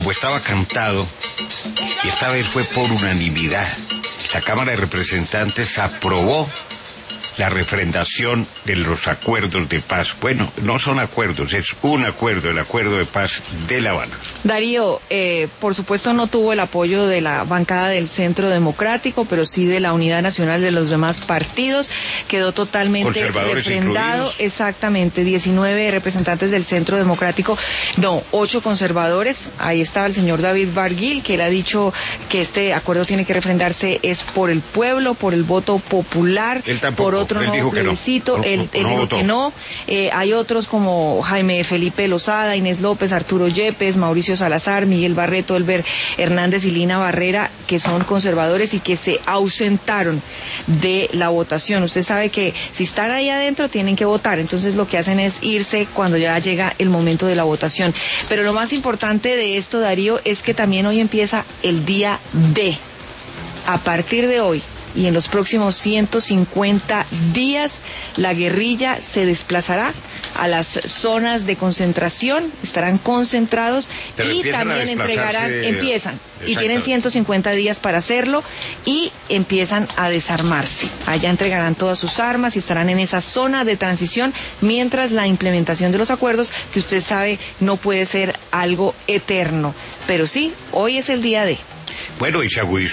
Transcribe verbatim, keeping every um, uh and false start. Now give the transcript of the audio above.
como estaba cantado, y esta vez fue por unanimidad, la Cámara de Representantes aprobó la refrendación de los acuerdos de paz. Bueno, no son acuerdos, es un acuerdo, el acuerdo de paz de La Habana. Darío, eh, por supuesto no tuvo el apoyo de la bancada del Centro Democrático, pero sí de la Unidad Nacional de los demás partidos. Quedó totalmente refrendado. Incluidos. Exactamente, diecinueve representantes del Centro Democrático, no, ocho conservadores. Ahí estaba el señor David Barguil, que él ha dicho que este acuerdo tiene que refrendarse es por el pueblo, por el voto popular, él tampoco, por otro él nuevo dijo plebiscito. Que no. Él, no, él no dijo votó. que no. Eh, hay otros como Jaime Felipe Lozada, Inés López, Arturo Yepes, Mauricio Salazar, Miguel Barreto, Elber Hernández y Lina Barrera, que son conservadores y que se ausentaron de la votación. Usted sabe que si están ahí adentro tienen que votar, entonces lo que hacen es irse cuando ya llega el momento de la votación. Pero lo más importante de esto, Darío, es que también hoy empieza el día D. A partir de hoy y en los próximos ciento cincuenta días, la guerrilla se desplazará a las zonas de concentración, estarán concentrados Pero y también entregarán, empiezan, y tienen ciento cincuenta días para hacerlo, y empiezan a desarmarse. Allá entregarán todas sus armas y estarán en esa zona de transición, mientras la implementación de los acuerdos, que usted sabe no puede ser algo eterno. Pero sí, hoy es el día de... Bueno, y se agudizó